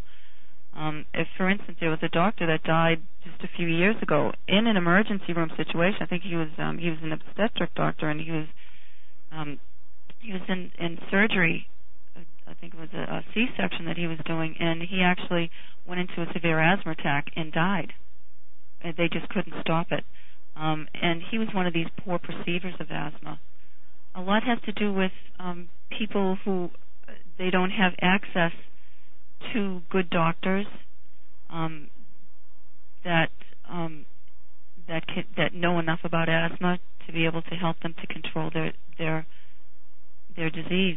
Um, if, for instance, there was a doctor that died just a few years ago in an emergency room situation. I think he was um, he was an obstetric doctor, and he was um, he was in, in surgery. I think it was a, a C-section that he was doing, and he actually went into a severe asthma attack and died. And they just couldn't stop it. Um, and he was one of these poor perceivers of asthma. A lot has to do with um, people who they don't have access to good doctors um, that um, that can, that know enough about asthma to be able to help them to control their their their disease.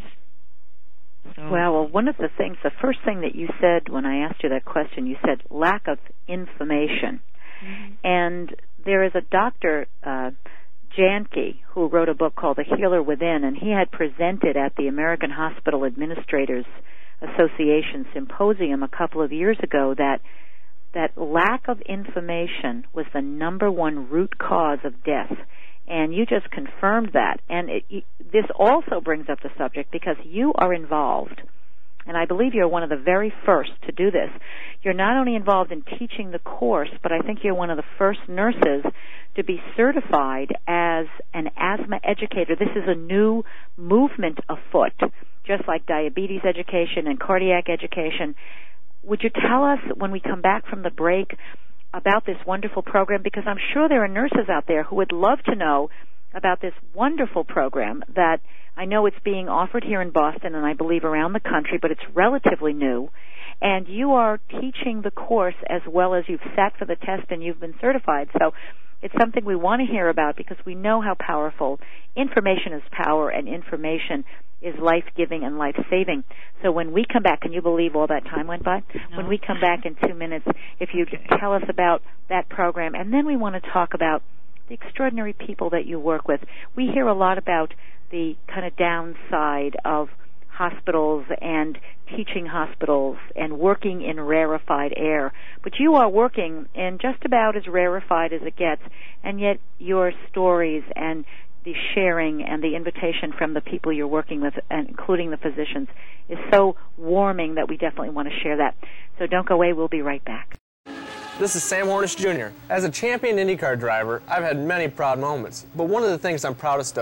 So, well, well, one of the things, the first thing that you said when I asked you that question, you said lack of information. Mm-hmm. And there is a doctor, uh, Janke, who wrote a book called The Healer Within, and he had presented at the American Hospital Administrators Association Symposium a couple of years ago that that lack of information was the number one root cause of death. And you just confirmed that. And it, this also brings up the subject because you are involved, and I believe you're one of the very first to do this. You're not only involved in teaching the course, but I think you're one of the first nurses to be certified as an asthma educator. This is a new movement afoot, just like diabetes education and cardiac education. Would you tell us when we come back from the break about this wonderful program, because I'm sure there are nurses out there who would love to know about this wonderful program that I know it's being offered here in Boston and I believe around the country, but it's relatively new. And you are teaching the course as well as you've sat for the test and you've been certified. So it's something we want to hear about because we know how powerful information is power, and information is life-giving and life-saving. So when we come back, can you believe all that time went by? No. When we come back in two minutes, if you okay. tell us about that program, and then we want to talk about the extraordinary people that you work with. We hear a lot about the kind of downside of hospitals and teaching hospitals and working in rarefied air. But you are working in just about as rarefied as it gets, and yet your stories and the sharing and the invitation from the people you're working with, including the physicians, is so warming that we definitely want to share that. So don't go away. We'll be right back. This is Sam Hornish, Junior As a champion IndyCar driver, I've had many proud moments, but one of the things I'm proudest of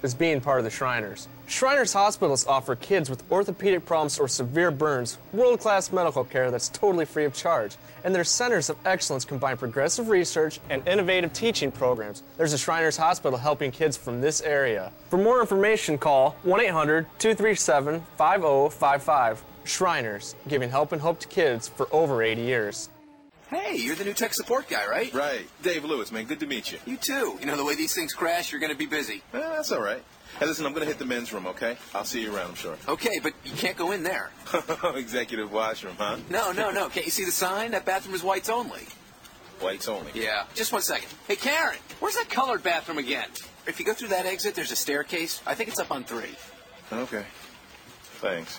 is being part of the Shriners. Shriners hospitals offer kids with orthopedic problems or severe burns world-class medical care that's totally free of charge. And their centers of excellence combine progressive research and innovative teaching programs. There's a Shriners Hospital helping kids from this area. For more information, call one eight hundred, two three seven, five zero five five. Shriners, giving help and hope to kids for over eighty years. Hey, you're the new tech support guy, right? Right. Dave Lewis, man. Good to meet you. You too. You know, the way these things crash, you're going to be busy. Eh, that's all right. Hey, listen, I'm going to hit the men's room, okay? I'll see you around, I'm sure. Okay, but you can't go in there. Executive washroom, huh? No, no, no. Can't you see the sign? That bathroom is whites only. Whites only? Yeah. Just one second. Hey, Karen, where's that colored bathroom again? If you go through that exit, there's a staircase. I think it's up on three. Okay. Thanks.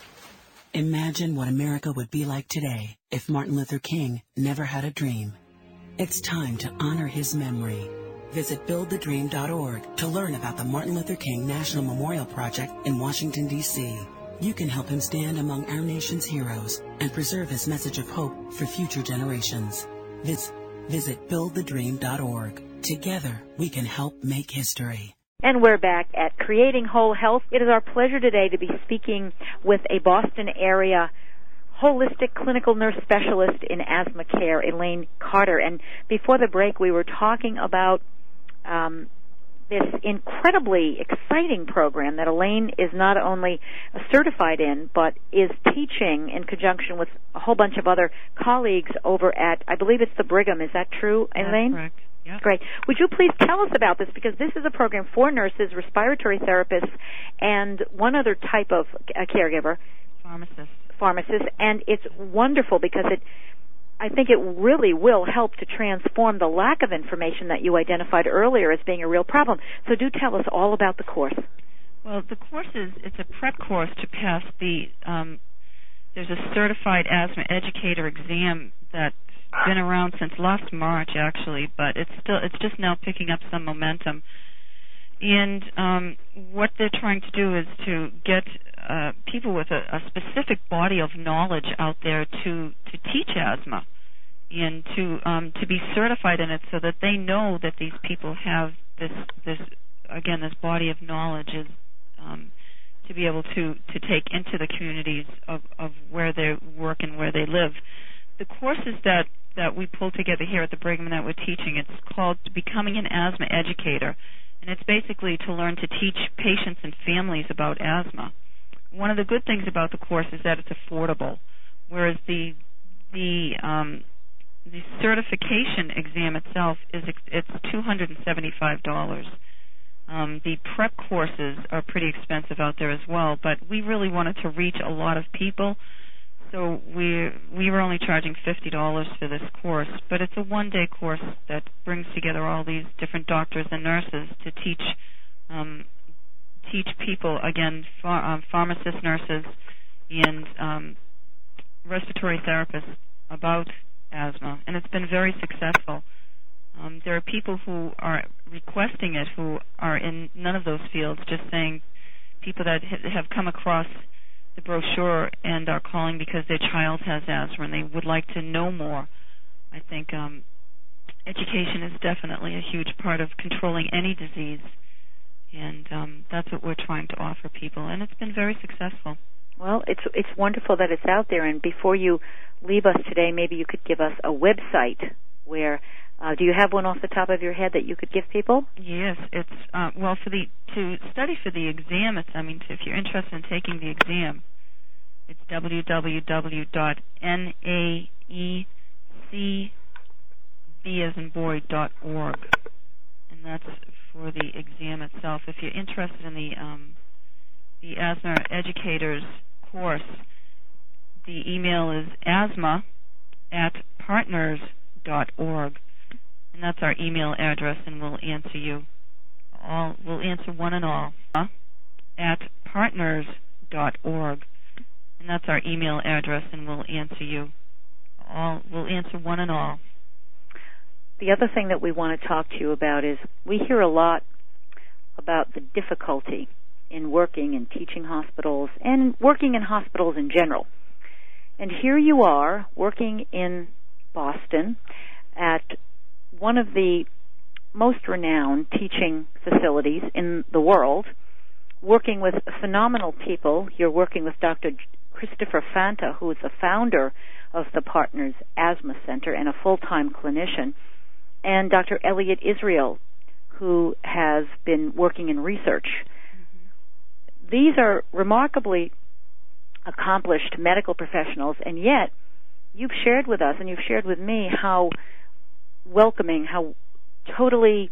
Imagine what America would be like today if Martin Luther King never had a dream. It's time to honor his memory. Visit build the dream dot org to learn about the Martin Luther King National Memorial Project in Washington, D C You can help him stand among our nation's heroes and preserve his message of hope for future generations. Visit, visit build the dream dot org. Together, we can help make history. And we're back at Creating Whole Health. It is our pleasure today to be speaking with a Boston area holistic clinical nurse specialist in asthma care, Elaine Carter. And before the break, we were talking about um, this incredibly exciting program that Elaine is not only certified in, but is teaching in conjunction with a whole bunch of other colleagues over at, I believe it's the Brigham. Is that true, Elaine? That's correct. Yep. Great. Would you please tell us about this, because this is a program for nurses, respiratory therapists, and one other type of uh, caregiver. Pharmacist. Pharmacist, and it's wonderful because it, I think it really will help to transform the lack of information that you identified earlier as being a real problem. So do tell us all about the course. Well, the course is, it's a prep course to pass the, um, there's a certified asthma educator exam that's been around since last March, actually, but it's still, it's just now picking up some momentum. And um, what they're trying to do is to get uh, people with a, a specific body of knowledge out there to, to teach asthma and to um, to be certified in it, so that they know that these people have this this again this body of knowledge is um, to be able to, to take into the communities of, of where they work and where they live. The courses that, that we pull together here at the Brigham that we're teaching, it's called Becoming an Asthma Educator. And it's basically to learn to teach patients and families about asthma. One of the good things about the course is that it's affordable, whereas the the um, the certification exam itself is it's two hundred seventy-five dollars. Um, the prep courses are pretty expensive out there as well, but we really wanted to reach a lot of people, so we we were only charging fifty dollars for this course. But it's a one-day course that brings together all these different doctors and nurses to teach um, teach people, again, ph- um, pharmacists, nurses, and um, respiratory therapists about asthma. And it's been very successful. Um, there are people who are requesting it who are in none of those fields, just saying people that ha- have come across the brochure and are calling because their child has asthma and they would like to know more. I think um, education is definitely a huge part of controlling any disease, and um, that's what we're trying to offer people, and it's been very successful. Well, it's it's wonderful that it's out there, and before you leave us today, maybe you could give us a website where, uh, do you have one off the top of your head that you could give people? Yes, it's, uh, well, for the, to study for the exam, it's, I mean, if you're interested in taking the exam, it's w w w dot n a e c b as in boy dot org, and that's for the exam itself. If you're interested in the um, the asthma educators course, the email is asthma at partners dot org, and that's our email address, and we'll answer you all. We'll answer one and all at partners dot org, and that's our email address, and we'll answer you all. We'll answer one and all. The other thing that we want to talk to you about is we hear a lot about the difficulty in working and teaching hospitals and working in hospitals in general. And here you are working in Boston at one of the most renowned teaching facilities in the world, working with phenomenal people. You're working with Doctor Christopher Fanta, who is the founder of the Partners Asthma Center and a full-time clinician, and Doctor Elliot Israel, who has been working in research. Mm-hmm. These are remarkably accomplished medical professionals, and yet you've shared with us and you've shared with me how welcoming, how totally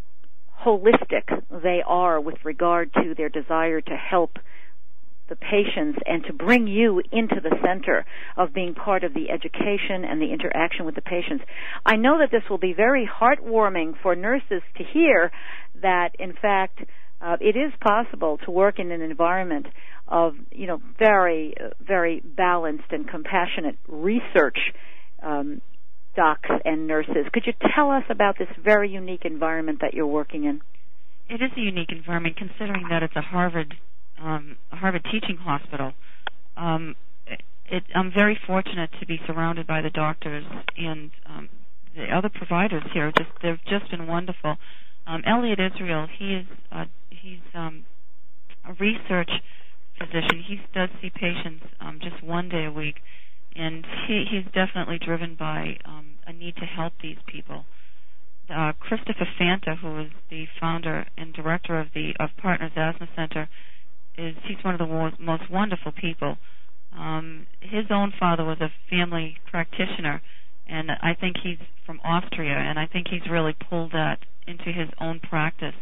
holistic they are with regard to their desire to help the patients and to bring you into the center of being part of the education and the interaction with the patients. I know that this will be very heartwarming for nurses to hear that, in fact, uh, it is possible to work in an environment of, you know, very, very balanced and compassionate research um, docs and nurses. Could you tell us about this very unique environment that you're working in? It is a unique environment, considering that it's a Harvard um, a Harvard teaching hospital. Um, it, I'm very fortunate to be surrounded by the doctors and um, the other providers here. Just they've just been wonderful. Um, Elliot Israel, he is uh, he's um, a research physician. He does see patients um, just one day a week, and he, he's definitely driven by um, a need to help these people. Uh, Christopher Fanta, who is the founder and director of the of Partners Asthma Center, is he's one of the wo- most wonderful people. Um, his own father was a family practitioner, and I think he's from Austria, and I think he's really pulled that into his own practice.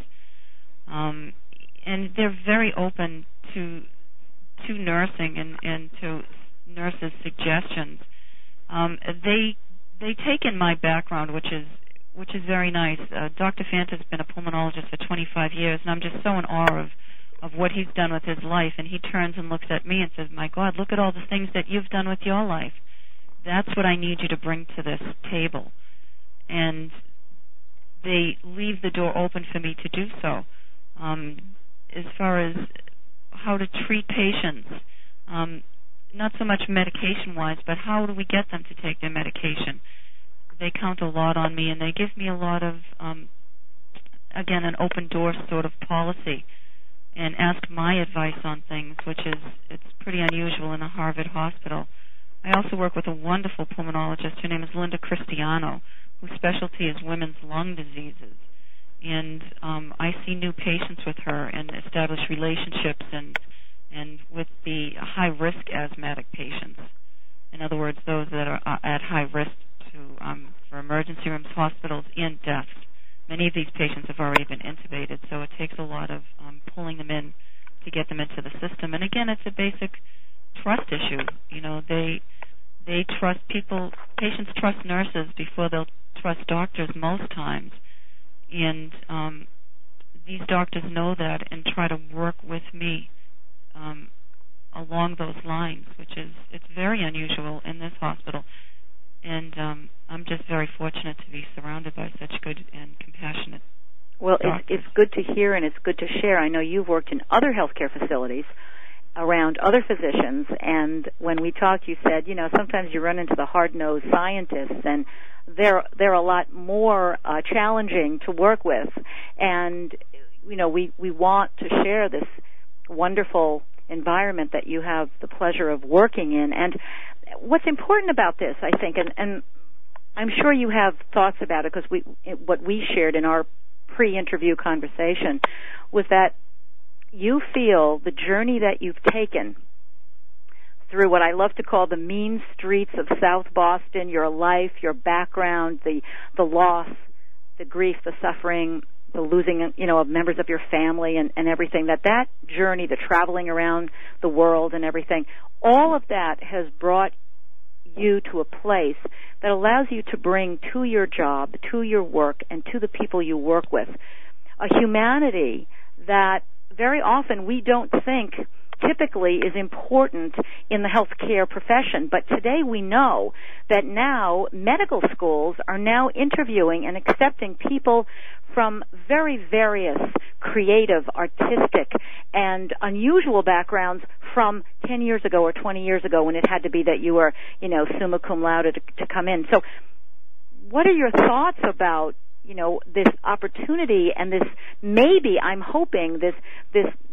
Um, and they're very open to to nursing and, and to nurses' suggestions. Um, they they take in my background, which is which is very nice. Uh, Doctor Fanta's been a pulmonologist for twenty-five years, and I'm just so in awe of, of what he's done with his life. And he turns and looks at me and says, my God, look at all the things that you've done with your life. That's what I need you to bring to this table. And they leave the door open for me to do so. Um, as far as how to treat patients, um, not so much medication-wise, but how do we get them to take their medication? They count a lot on me, and they give me a lot of, um, again, an open-door sort of policy, and ask my advice on things, which is it's pretty unusual in a Harvard hospital. I also work with a wonderful pulmonologist. Her name is Linda Cristiano, whose specialty is women's lung diseases. And um, I see new patients with her and establish relationships and and with the high-risk asthmatic patients. In other words, those that are uh, at high risk to um, for emergency rooms, hospitals, and deaths. Many of these patients have already been intubated, so it takes a lot of um, pulling them in to get them into the system. And again, it's a basic trust issue. You know, they they trust people. Patients trust nurses before they'll trust doctors most times. And um, these doctors know that and try to work with me um, along those lines, which is it's very unusual in this hospital. And um, I'm just very fortunate to be surrounded by such good and compassionate Well, doctors. it's, it's good to hear and it's good to share. I know you've worked in other healthcare facilities around other physicians, and when we talked, you said, you know, sometimes you run into the hard-nosed scientists, and they're they're a lot more uh, challenging to work with. And you know, we we want to share this wonderful environment that you have the pleasure of working in. And what's important about this, I think, and, and I'm sure you have thoughts about it, because we what we shared in our pre-interview conversation was that you feel the journey that you've taken through what I love to call the mean streets of South Boston, your life, your background, the the loss, the grief, the suffering, the losing, you know, of members of your family and, and everything, that that journey, the traveling around the world and everything, all of that has brought you to a place that allows you to bring to your job, to your work, and to the people you work with a humanity that very often we don't think typically is important in the healthcare profession. But today we know that now medical schools are now interviewing and accepting people from very various creative, artistic, and unusual backgrounds from ten years ago or twenty years ago, when it had to be that you were, you know, summa cum laude to, to come in. So what are your thoughts about, you know, this opportunity and this, maybe, I'm hoping, this this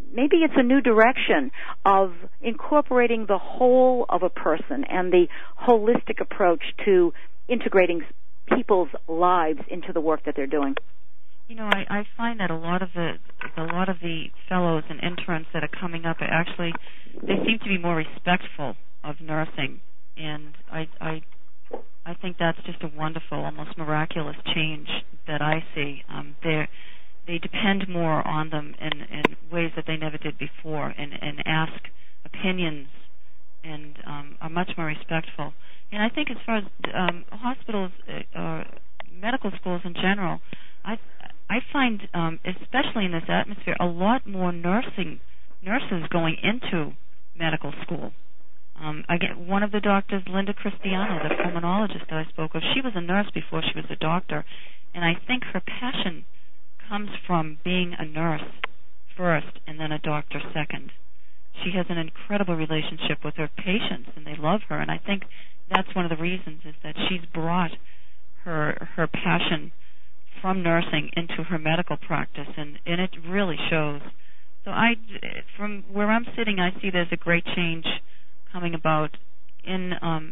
maybe it's a new direction of incorporating the whole of a person and the holistic approach to integrating people's lives into the work that they're doing. You know, I, I find that a lot of the a lot of the fellows and interns that are coming up are actually, they seem to be more respectful of nursing, and I I I think that's just a wonderful, almost miraculous change that I see. Um, they they depend more on them in, in ways that they never did before, and, and ask opinions, and um, are much more respectful. And I think as far as um, hospitals, uh, medical schools in general, I I find, um, especially in this atmosphere, a lot more nursing nurses going into medical school. Um, I get one of the doctors, Linda Cristiano, the pulmonologist that I spoke of. She was a nurse before she was a doctor, and I think her passion comes from being a nurse first and then a doctor second. She has an incredible relationship with her patients, and they love her. And I think that's one of the reasons is that she's brought her her passion from nursing into her medical practice, and, and it really shows. So I, from where I'm sitting, I see there's a great change coming about in um,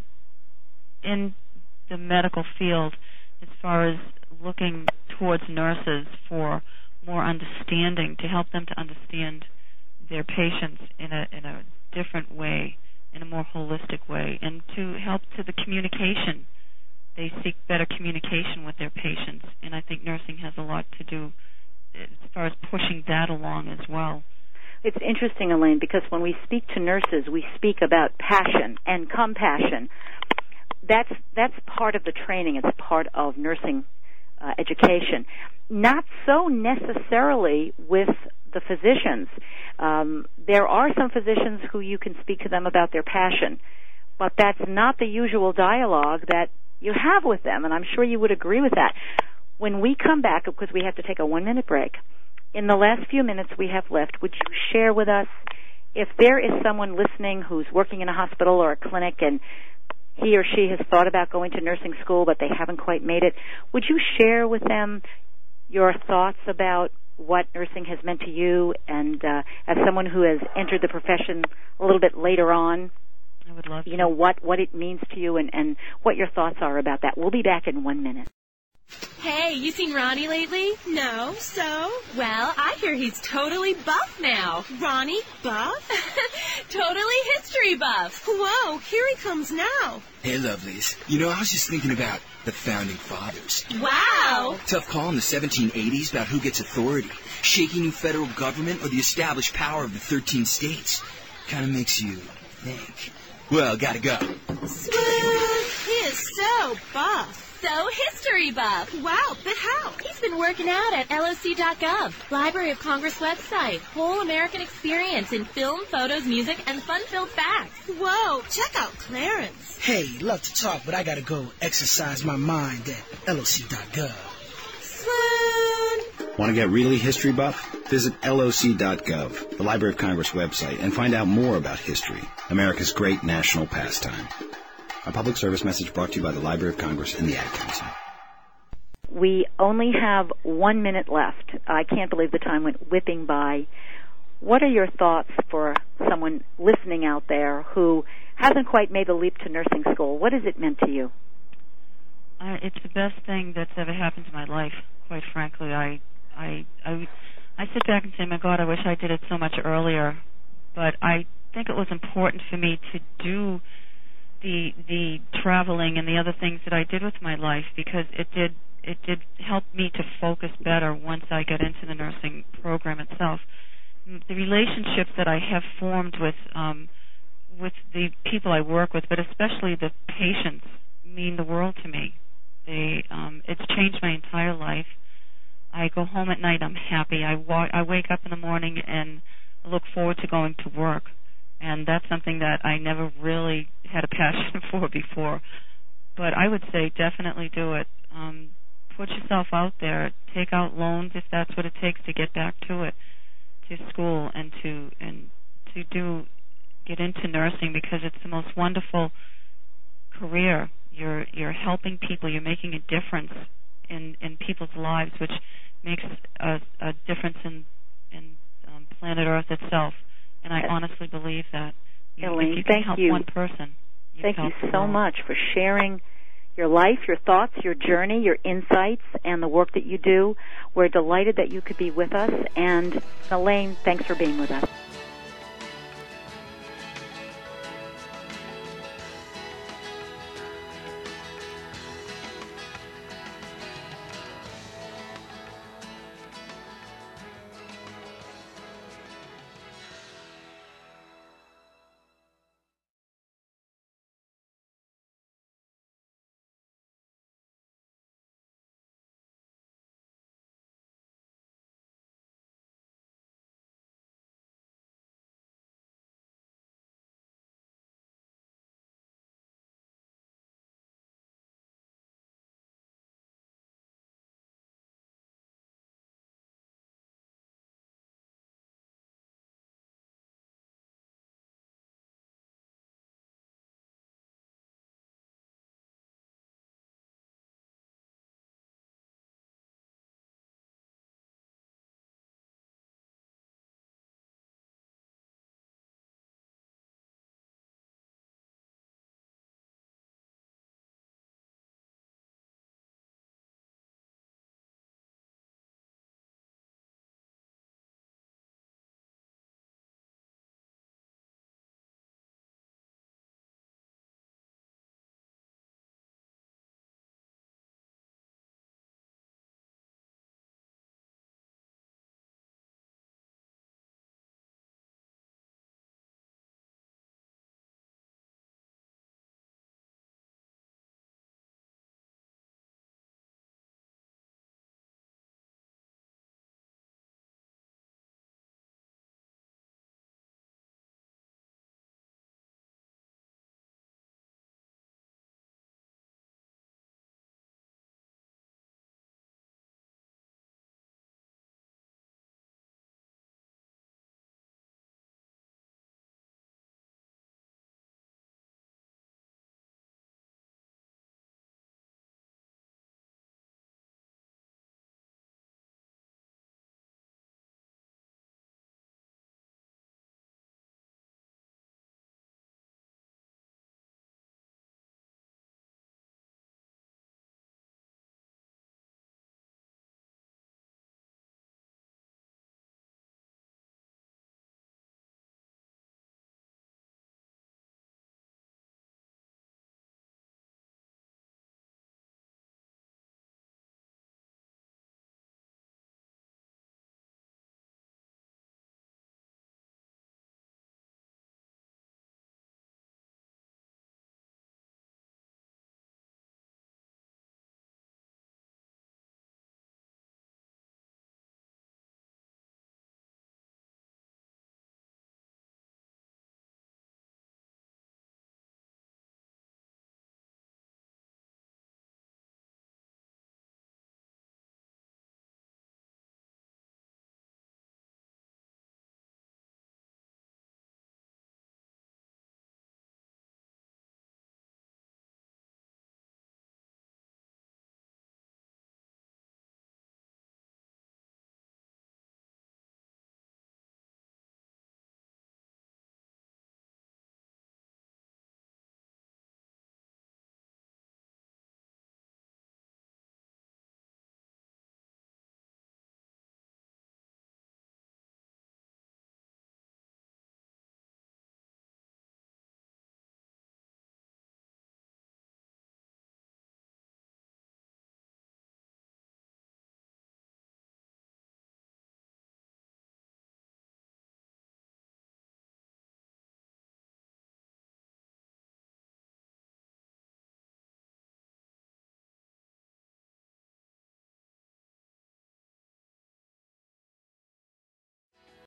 in the medical field as far as looking towards nurses for more understanding, to help them to understand their patients in a in a different way, in a more holistic way, and to help to the communication. They seek better communication with their patients, and I think nursing has a lot to do as far as pushing that along as well. It's interesting, Elaine, because when we speak to nurses, we speak about passion and compassion. That's that's part of the training. It's part of nursing uh, education. Not so necessarily with the physicians. Um, there are some physicians who you can speak to them about their passion, but that's not the usual dialogue that you have with them, and I'm sure you would agree with that. When we come back, because we have to take a one-minute break, in the last few minutes we have left, would you share with us, if there is someone listening who's working in a hospital or a clinic and he or she has thought about going to nursing school but they haven't quite made it, would you share with them your thoughts about what nursing has meant to you, and uh, as someone who has entered the profession a little bit later on, I would love to. You know, what, what it means to you and, and what your thoughts are about that. We'll be back in one minute. Hey, you seen Ronnie lately? No, so? Well, I hear he's totally buff now. Ronnie buff? Totally history buff. Whoa, here he comes now. Hey, lovelies. You know, I was just thinking about the founding fathers. Wow. Tough call in the seventeen eighties about who gets authority, shaking federal government or the established power of the thirteen states. Kind of makes you think. Well, gotta go. Smooth. He is so buff. So history buff. Wow, but how? He's been working out at L O C dot gov, Library of Congress website. Whole American experience in film, photos, music, and fun-filled facts. Whoa, check out Clarence. Hey, love to talk, but I gotta go exercise my mind at L O C dot gov. Swoon. Want to get really history buff? Visit L O C dot gov, the Library of Congress website, and find out more about history, America's great national pastime. A public service message brought to you by the Library of Congress and the Ad Council. We only have one minute left. I can't believe the time went whipping by. What are your thoughts for someone listening out there who hasn't quite made the leap to nursing school? What has it meant to you? Uh, it's the best thing that's ever happened to my life, quite frankly. I, I, I, I sit back and say, my God, I wish I did it so much earlier. But I think it was important for me to do the the traveling and the other things that I did with my life, because it did it did help me to focus better once I got into the nursing program itself. The relationships that I have formed with um, with the people I work with, but especially the patients, mean the world to me. They um, it's changed my entire life. I go home at night, I'm happy. I wa- I wake up in the morning and look forward to going to work. And that's something that I never really had a passion for before. But I would say definitely do it. Um, put yourself out there. Take out loans if that's what it takes to get back to it, to school, and to and to do get into nursing, because it's the most wonderful career. You're you're helping people. You're making a difference in, in people's lives, which makes a, a difference in in um, um, planet Earth itself. And I honestly believe that you, Elaine, if you can thank help you. one person, you've Thank you helped the so world. much for sharing your life, your thoughts, your journey, your insights, and the work that you do. We're delighted that you could be with us. And Elaine, thanks for being with us.